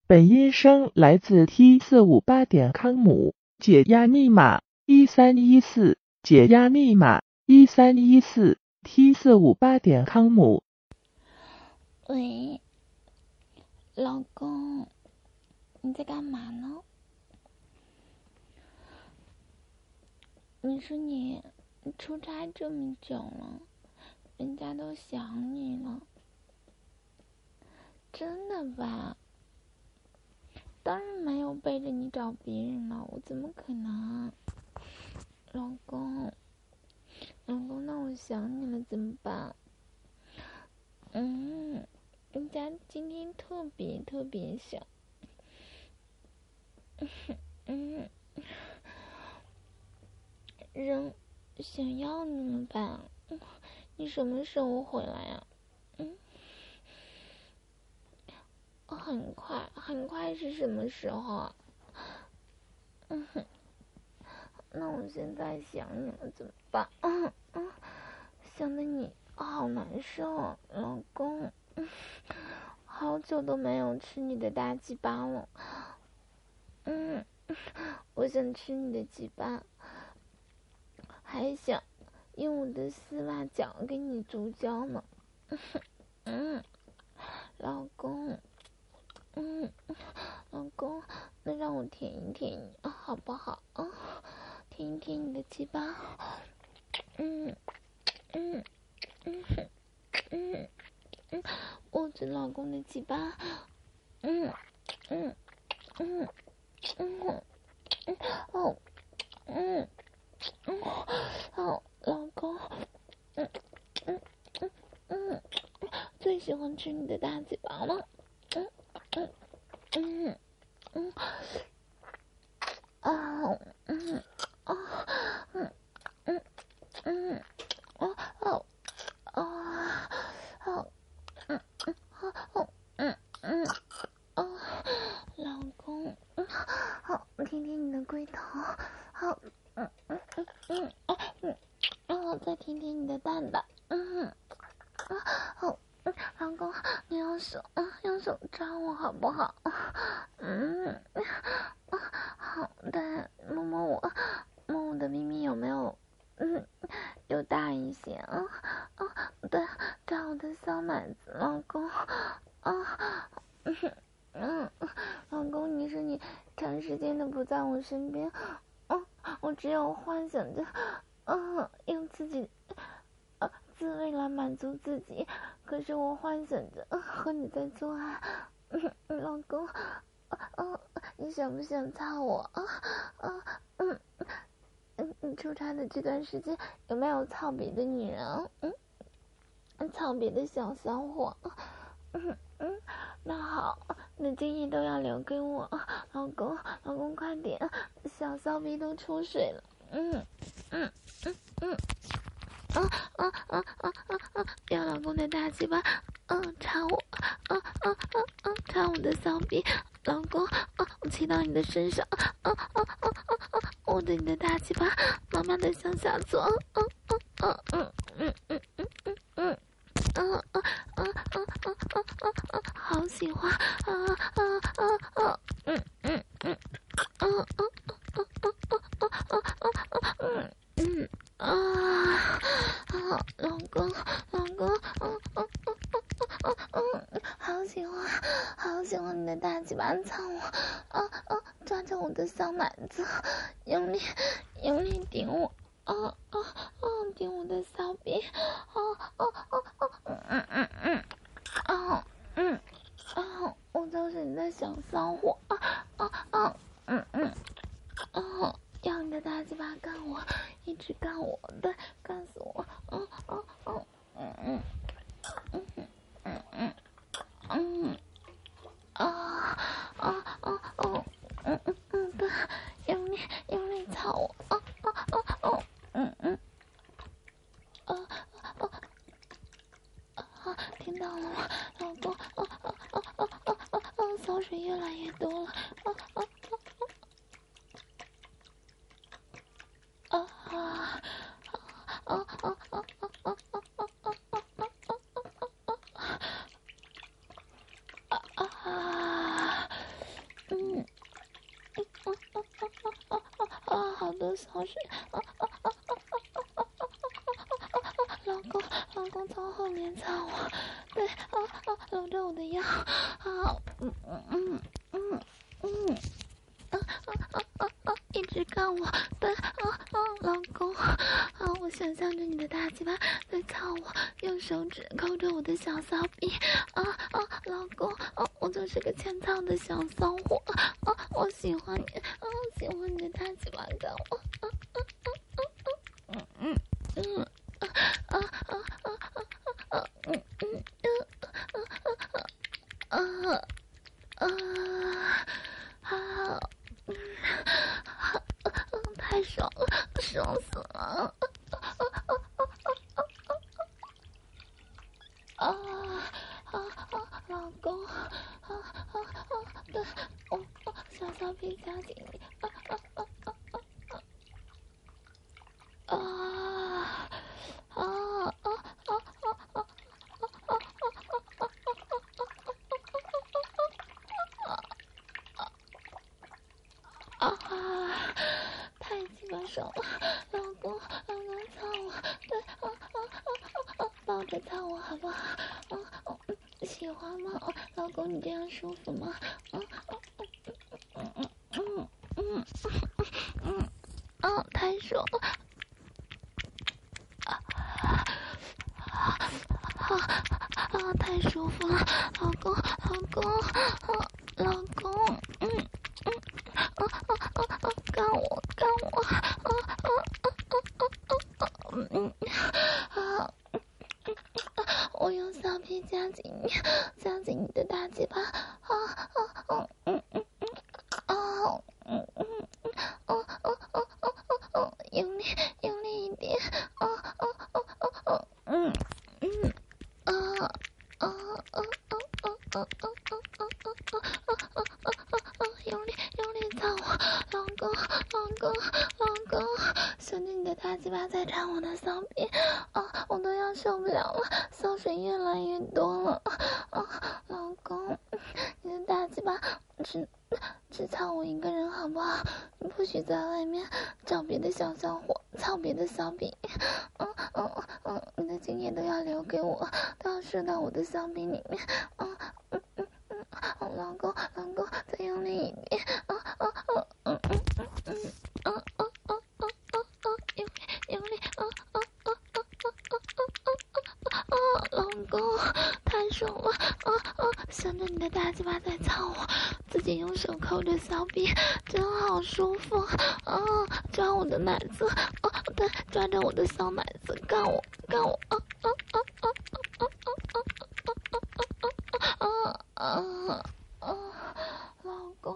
本音声来自 T458.com， 解压密码1314，解压密码1314 T458.com。 喂，老公，你在干嘛呢？你说你出差这么久了，人家都想你了，真的吧？当然没有背着你找别人了，我怎么可能？老公，那我想你了怎么办？人家今天特别想，人想要你了吧？你什么时候回来呀？很快是什么时候啊？那我现在想你了怎么办？想得你好难受啊，老公。好久都没有吃你的大鸡巴了。我想吃你的鸡巴，还想用我的丝袜脚给你足交呢。老公，那让我舔一舔你好不好？舔一舔你的鸡巴。握着老公的鸡巴。老公，最喜欢吃你的大鸡巴了。老公，好，听听你的龟头，好，再听听你的蛋蛋，好，老公，你用手抓我好不好？好的，摸我的咪咪有没有有大一些啊？对，抓我的小奶子，老公，老公，你说你长时间的不在我身边，我只有幻想着，用自己自慰来满足自己，可是我幻想着和你在做爱，老公，你想不想操我？你出差的这段时间有没有操别的女人？操别的小骚货？那好，那今夜都要留给我，老公快点，小骚逼都出水了。要老公的大鸡巴，插我，插我的骚逼，老公，我骑到你的身上，我的你的大鸡巴慢慢的向下坐，好喜欢，老公，好喜欢你的大鸡巴操我，抓着我的小奶子，用力顶我，顶我的骚逼，我就是你的小骚货，要你的大鸡巴干我，一直干我，对，干死我，对，用力操我，听到了吗，老公？骚水越来越多了， 小水，老公从后面操我，对，搂着我的腰，一直干我，对，老公，我想象着你的大鸡巴在操我，用手指抠着我的小骚逼，老公，我就是个欠操的小骚货，我喜欢你，喜欢你的大鸡巴干我，太爽了，爽死了！老公，对，小骚逼夹紧你，太鸡巴爽了，老公操我，对，抱着操我好不好？喜欢吗？老公你这样舒服吗？太爽了，太舒服了，老公，干我，我用骚皮夹紧你的大鸡巴，用力一点，用力操我，老公，想着你的大鸡巴在缠我的骚逼，我都要受不了了，骚水越来越多了，老公，你的大鸡巴只操我一个人好不好？你不许在外面找别的小骚货，操别的骚逼，你的精液都要留给我，都要射到我的骚逼里面，老公，再用力一点，用力，老公，太爽了，想着你的大鸡巴在操我，自己用手抠着骚逼，真好舒服，抓我的奶子，对，抓着我的小奶子，干我，老公，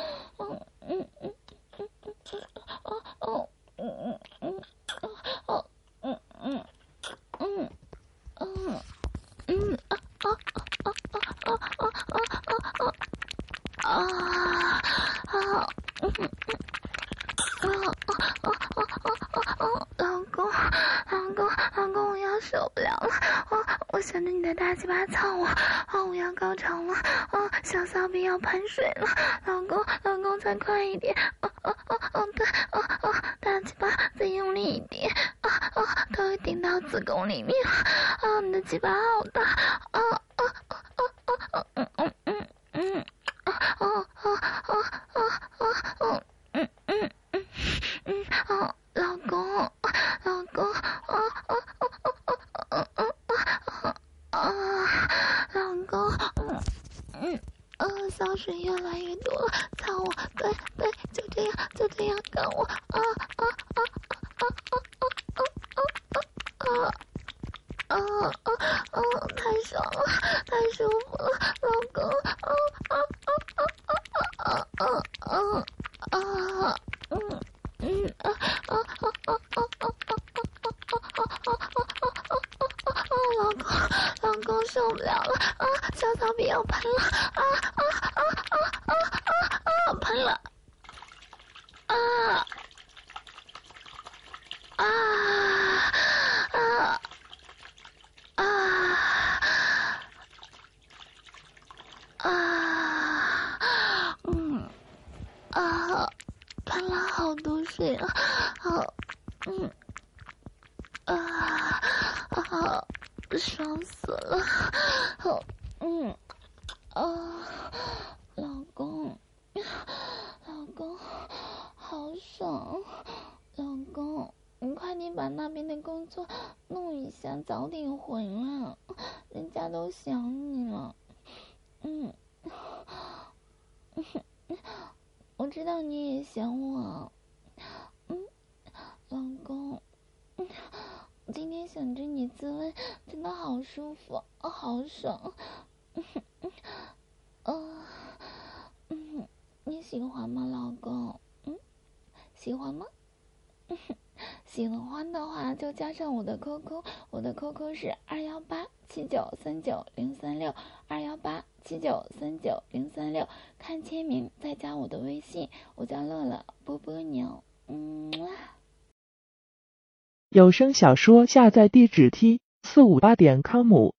老公，我要受不了了，我想着你的大鸡巴操我，我要高潮了，小骚逼要喷水了，老公再快一点，对，大鸡巴再用力一点，都会顶到子宫里面，你的鸡巴好大，老公，骚水越来越多了，操我，对，就这样干我，太爽了，太舒服了，老公，老公受不了了，小骚逼要喷了，喷了，喷了， 好多水啊，好，好，爽死了，好，老公，好爽，老公，你快点把那边的工作弄一下，早点回来，人家都想你了。我知道你也想我，老公，今天想着你滋味真的好舒服，好爽，你喜欢吗，老公？喜欢吗？喜欢的话就加上我的 QQ， 我的 QQ 是21879390362187939036036，看签名再加我的微信，我叫乐乐波波牛。 有声小说下载地址：T458.com。